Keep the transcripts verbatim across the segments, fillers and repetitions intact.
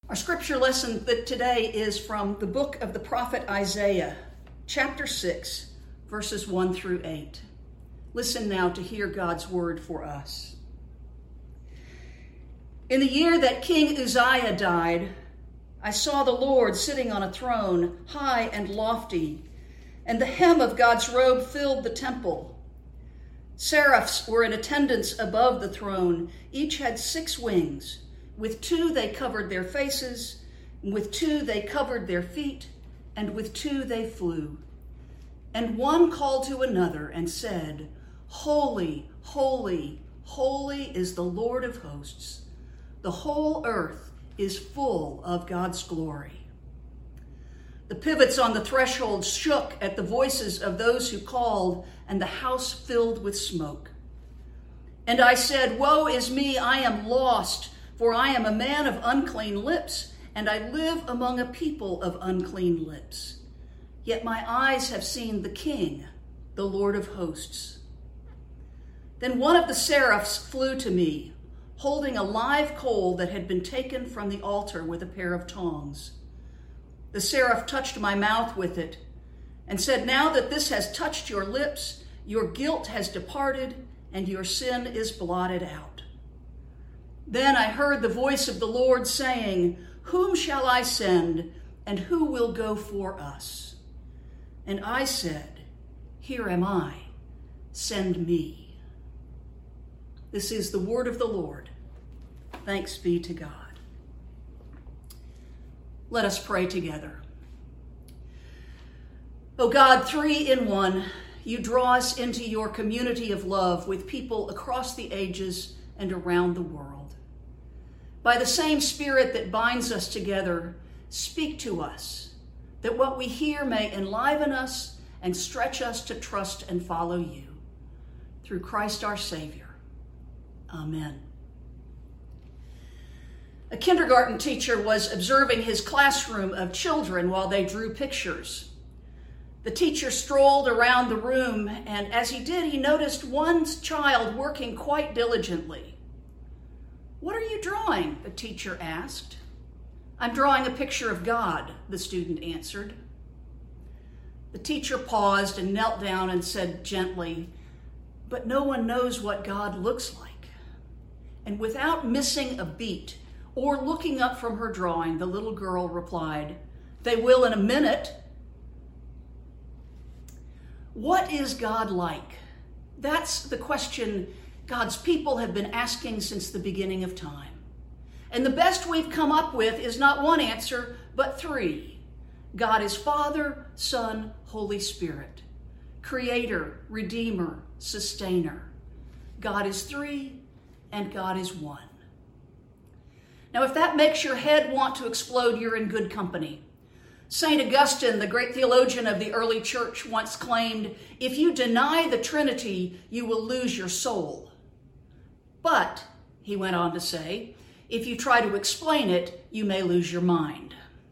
Our scripture lesson that today is from the book of the prophet Isaiah, chapter six, verses one through eight. Listen now to hear God's word for us. In the year that King Uzziah died, I saw the Lord sitting on a throne, high and lofty, and the hem of God's robe filled the temple. Seraphs were in attendance above the throne. Each had six wings. With two they covered their faces, and with two they covered their feet, and with two they flew. And one called to another and said, Holy, holy, holy is the Lord of hosts. The whole earth is full of God's glory. The pivots on the threshold shook at the voices of those who called, and the house filled with smoke. And I said, Woe is me, I am lost, for I am a man of unclean lips, and I live among a people of unclean lips. Yet my eyes have seen the King, the Lord of hosts. Then one of the seraphs flew to me, holding a live coal that had been taken from the altar with a pair of tongs. The seraph touched my mouth with it and said, Now that this has touched your lips, your guilt has departed and your sin is blotted out. Then I heard the voice of the Lord saying, Whom shall I send, and who will go for us? And I said, Here am I, send me. This is the word of the Lord. Thanks be to God. Let us pray together. O God, three in one, you draw us into your community of love with people across the ages and around the world. By the same Spirit that binds us together, speak to us, that what we hear may enliven us and stretch us to trust and follow you. Through Christ our Savior. Amen. A kindergarten teacher was observing his classroom of children while they drew pictures. The teacher strolled around the room, and as he did, he noticed one child working quite diligently. What are you drawing? The teacher asked. I'm drawing a picture of God, the student answered. The teacher paused and knelt down and said gently, But no one knows what God looks like. And without missing a beat or looking up from her drawing, the little girl replied, They will in a minute. What is God like? That's the question God's people have been asking since the beginning of time. And the best we've come up with is not one answer, but three. God is Father, Son, Holy Spirit. Creator, Redeemer, Sustainer. God is three, and God is one. Now, if that makes your head want to explode, you're in good company. Saint Augustine, the great theologian of the early church, once claimed, If you deny the Trinity, you will lose your soul. But, he went on to say, if you try to explain it, you may lose your mind.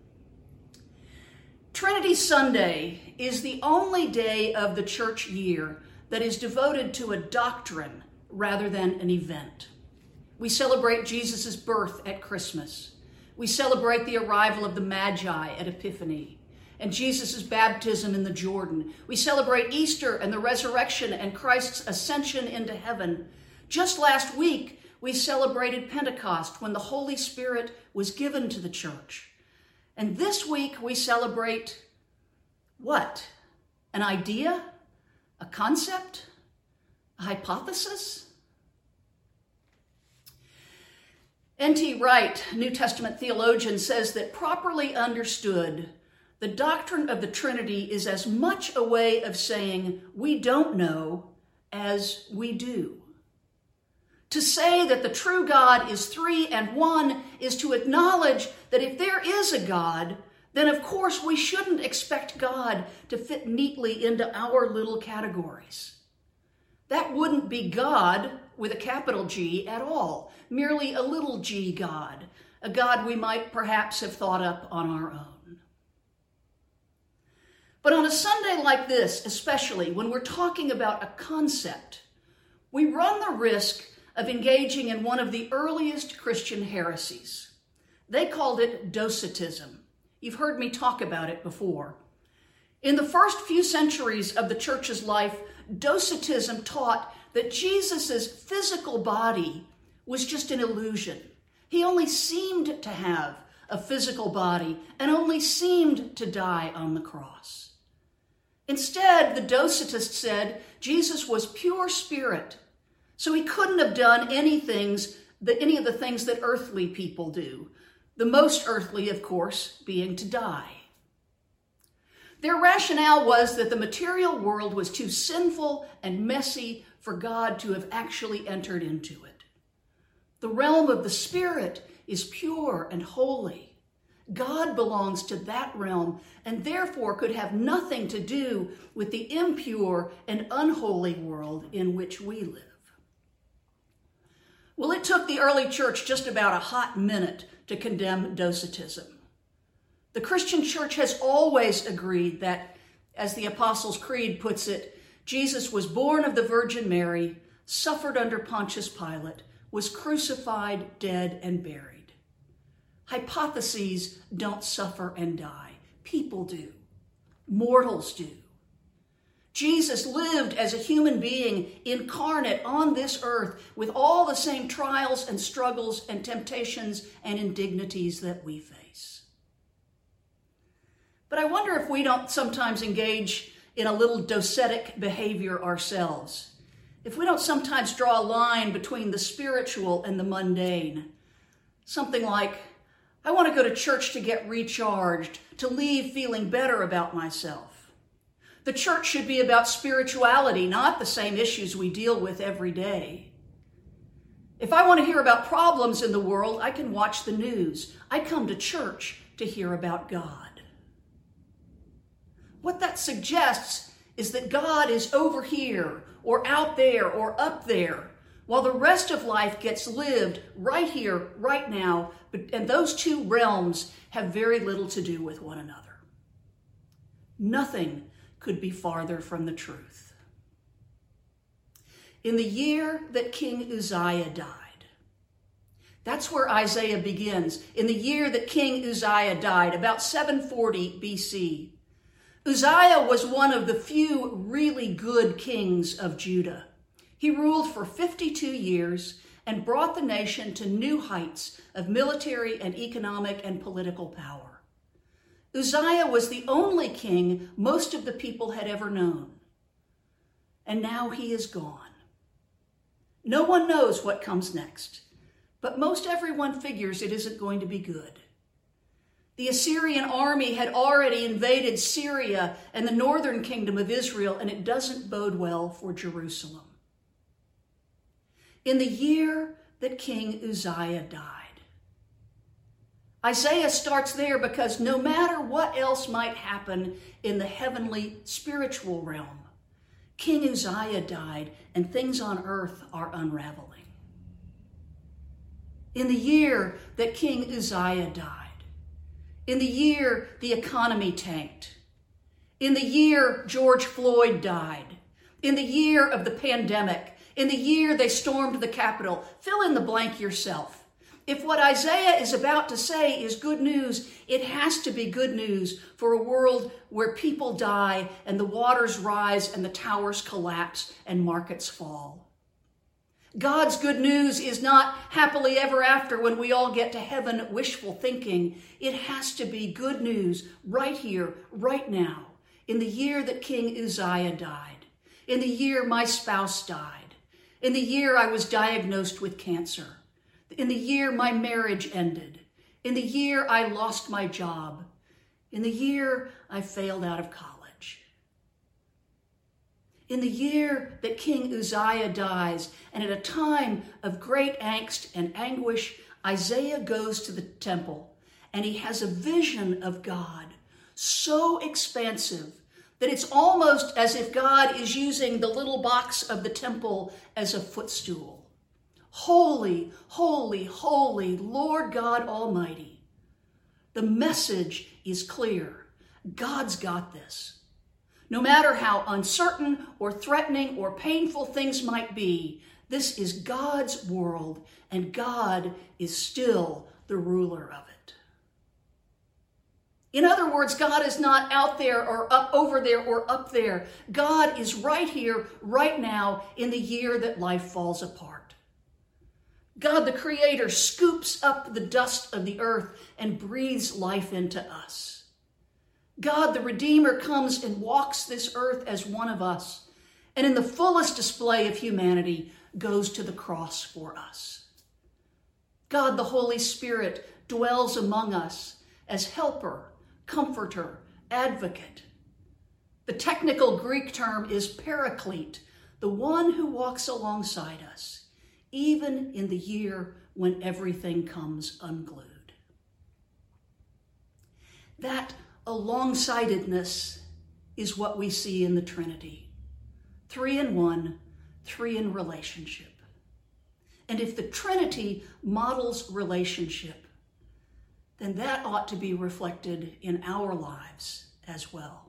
Trinity Sunday is the only day of the church year that is devoted to a doctrine rather than an event. We celebrate Jesus' birth at Christmas. We celebrate the arrival of the Magi at Epiphany and Jesus' baptism in the Jordan. We celebrate Easter and the resurrection and Christ's ascension into heaven. Just last week, we celebrated Pentecost when the Holy Spirit was given to the church. And this week, we celebrate what? An idea? A concept? A hypothesis? N T Wright, New Testament theologian, says that properly understood, the doctrine of the Trinity is as much a way of saying we don't know as we do. To say that the true God is three and one is to acknowledge that if there is a God, then of course we shouldn't expect God to fit neatly into our little categories. That wouldn't be God with a capital G at all, merely a little g God, a God we might perhaps have thought up on our own. But on a Sunday like this, especially when we're talking about a concept, we run the risk of engaging in one of the earliest Christian heresies, They called it Docetism. You've heard me talk about it before. In the first few centuries of the church's life, Docetism taught that Jesus' physical body was just an illusion. He only seemed to have a physical body and only seemed to die on the cross. Instead, the Docetists said Jesus was pure spirit, so he couldn't have done any things, that, any of the things that earthly people do. The most earthly, of course, being to die. Their rationale was that the material world was too sinful and messy for God to have actually entered into it. The realm of the Spirit is pure and holy. God belongs to that realm and therefore could have nothing to do with the impure and unholy world in which we live. Well, it took the early church just about a hot minute to condemn Docetism. The Christian church has always agreed that, as the Apostles' Creed puts it, Jesus was born of the Virgin Mary, suffered under Pontius Pilate, was crucified, dead, and buried. Hypotheses don't suffer and die. People do. Mortals do. Jesus lived as a human being incarnate on this earth with all the same trials and struggles and temptations and indignities that we face. But I wonder if we don't sometimes engage in a little docetic behavior ourselves. If we don't sometimes draw a line between the spiritual and the mundane. Something like, I want to go to church to get recharged, to leave feeling better about myself. The church should be about spirituality, not the same issues we deal with every day. If I want to hear about problems in the world, I can watch the news. I come to church to hear about God. What that suggests is that God is over here or out there or up there, while the rest of life gets lived right here, right now, and those two realms have very little to do with one another. Nothing could be farther from the truth. In the year that King Uzziah died, that's where Isaiah begins. In the year that King Uzziah died, about seven forty B C, Uzziah was one of the few really good kings of Judah. He ruled for fifty-two years and brought the nation to new heights of military and economic and political power. Uzziah was the only king most of the people had ever known. And now he is gone. No one knows what comes next, but most everyone figures it isn't going to be good. The Assyrian army had already invaded Syria and the northern kingdom of Israel, and it doesn't bode well for Jerusalem. In the year that King Uzziah died, Isaiah starts there because no matter what else might happen in the heavenly spiritual realm, King Uzziah died and things on earth are unraveling. In the year that King Uzziah died, in the year the economy tanked, in the year George Floyd died, in the year of the pandemic, in the year they stormed the Capitol, fill in the blank yourself. If what Isaiah is about to say is good news, it has to be good news for a world where people die and the waters rise and the towers collapse and markets fall. God's good news is not happily ever after when we all get to heaven wishful thinking. It has to be good news right here, right now, in the year that King Uzziah died, in the year my spouse died, in the year I was diagnosed with cancer, in the year my marriage ended, in the year I lost my job, in the year I failed out of college. In the year that King Uzziah dies, and at a time of great angst and anguish, Isaiah goes to the temple, and he has a vision of God so expansive that it's almost as if God is using the little box of the temple as a footstool. Holy, holy, holy, Lord God Almighty. The message is clear. God's got this. No matter how uncertain or threatening or painful things might be, this is God's world, and God is still the ruler of it. In other words, God is not out there or up over there or up there. God is right here, right now, in the year that life falls apart. God, the Creator, scoops up the dust of the earth and breathes life into us. God, the Redeemer, comes and walks this earth as one of us, and in the fullest display of humanity, goes to the cross for us. God, the Holy Spirit, dwells among us as helper, comforter, advocate. The technical Greek term is paraclete, the one who walks alongside us, even in the year when everything comes unglued. That alongsidedness is what we see in the Trinity. Three in one, three in relationship. And if the Trinity models relationship, then that ought to be reflected in our lives as well.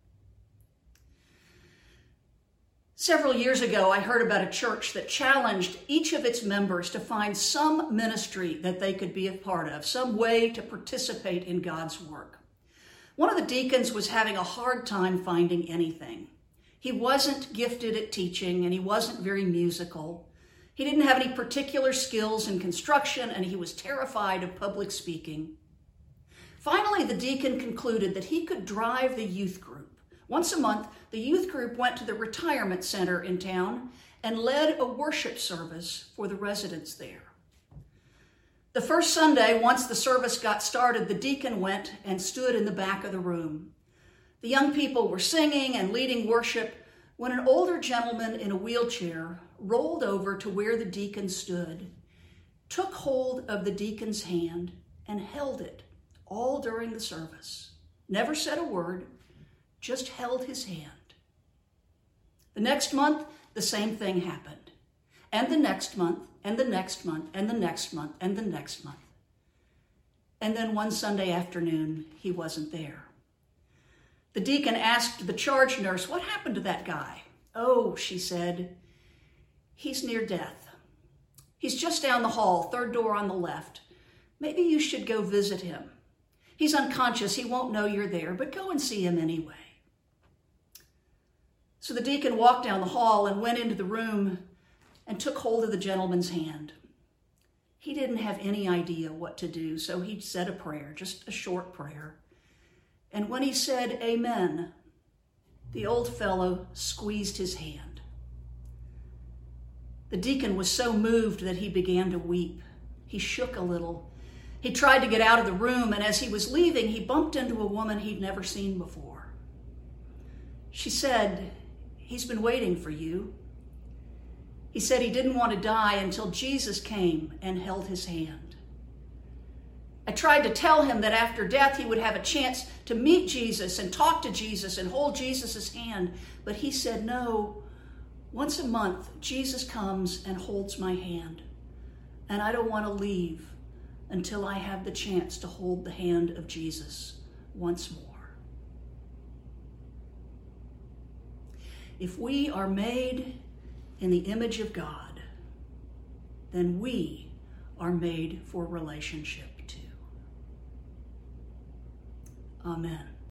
Several years ago, I heard about a church that challenged each of its members to find some ministry that they could be a part of, some way to participate in God's work. One of the deacons was having a hard time finding anything. He wasn't gifted at teaching, and he wasn't very musical. He didn't have any particular skills in construction, and he was terrified of public speaking. Finally, the deacon concluded that he could drive the youth group. Once a month, the youth group went to the retirement center in town and led a worship service for the residents there. The first Sunday, once the service got started, the deacon went and stood in the back of the room. The young people were singing and leading worship when an older gentleman in a wheelchair rolled over to where the deacon stood, took hold of the deacon's hand, and held it all during the service. Never said a word, just held his hand. The next month, the same thing happened. And the next month, and the next month, and the next month, and the next month. And then one Sunday afternoon, he wasn't there. The deacon asked the charge nurse, "What happened to that guy?" "Oh," she said, "he's near death. He's just down the hall, third door on the left. Maybe you should go visit him. He's unconscious, he won't know you're there, but go and see him anyway." So the deacon walked down the hall and went into the room and took hold of the gentleman's hand. He didn't have any idea what to do, so he said a prayer, just a short prayer. And when he said, "Amen," the old fellow squeezed his hand. The deacon was so moved that he began to weep. He shook a little. He tried to get out of the room, and as he was leaving, he bumped into a woman he'd never seen before. She said, "He's been waiting for you." He said he didn't want to die until Jesus came and held his hand. I tried to tell him that after death he would have a chance to meet Jesus and talk to Jesus and hold Jesus' hand, but he said, "No, once a month Jesus comes and holds my hand, and I don't want to leave until I have the chance to hold the hand of Jesus once more." If we are made in the image of God, then we are made for relationship too. Amen.